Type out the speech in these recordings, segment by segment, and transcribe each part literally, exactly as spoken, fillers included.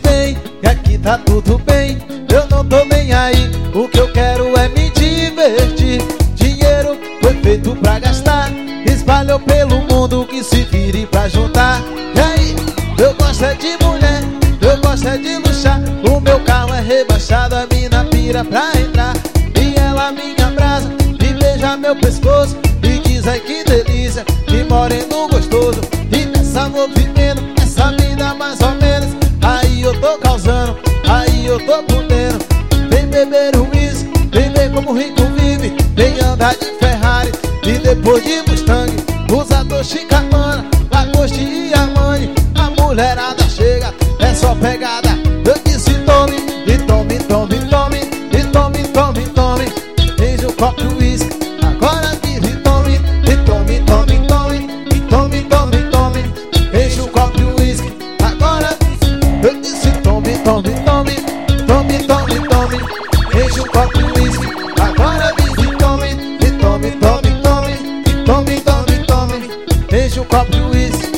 bem, que aqui tá tudo bem. Eu não tô nem aí, o que eu quero é me divertir. Dinheiro foi feito pra gastar, espalhou pelo mundo, que se vire pra juntar. E aí, eu gosto é de mulher, eu gosto é de luxar. O meu carro é rebaixado, a mina pira pra entrar. E ela me abraça, e beija meu pescoço, e diz ai que delícia, que moreno gostoso. E nessa movimento, essa vida mais ou menos, aí eu tô causando, aí eu tô podendo. Vem beber um uísque, vem ver como o rico vive. Vem andar de Ferrari e depois de Mustang, usa Dolce and Gabbana, Lacoste e Armani. A mulherada chega, é só pegada. Eu disse tome, e tome, tome, tome, e tome, tome, tome. Enche o copo de uísque, agora vira e tome, e tome, tome, tome, e tome, tome, tome. Enche o copo de uísque, agora eu disse tome, tome, tome, tome, tome, tome. Enche o copo de uísque, agora vira e tome, e tome, tome, tome, e tome, tome, tome. Enche o copo de uísque.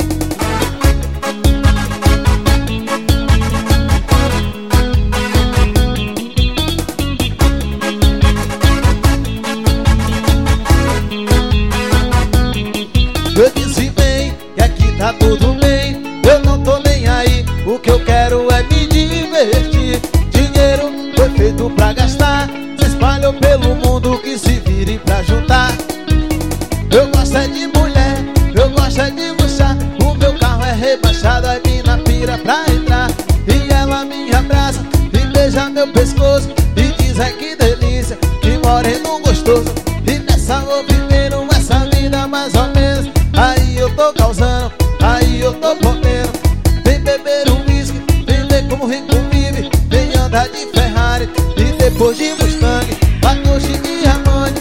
Eu disse bem, que aqui tá tudo bem. Eu não tô nem aí, o que eu quero é me divertir. Dinheiro foi feito pra gastar, se espalhou pelo mundo, que se vire pra juntar. Eu gosto é de mulher, eu gosto é de luxar. O meu carro é rebaixado, a mina pira pra entrar. E ela me abraça, e beija meu pescoço, e diz ai que delícia, que moreno gostoso. E nessa movimento, essa vida mais ou menos, aí eu tô causando, aí eu tô podendo. Vem beber um uísque, vem ver como o rico vive. Vem andar de Ferrari e depois de Mustang, Lacoste e Armani.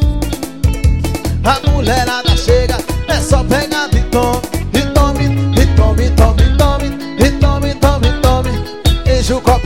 A mulherada chega, é só pegar e tome, e tome, e tome, tome, tome, e tome, tome, tome. Enche o copo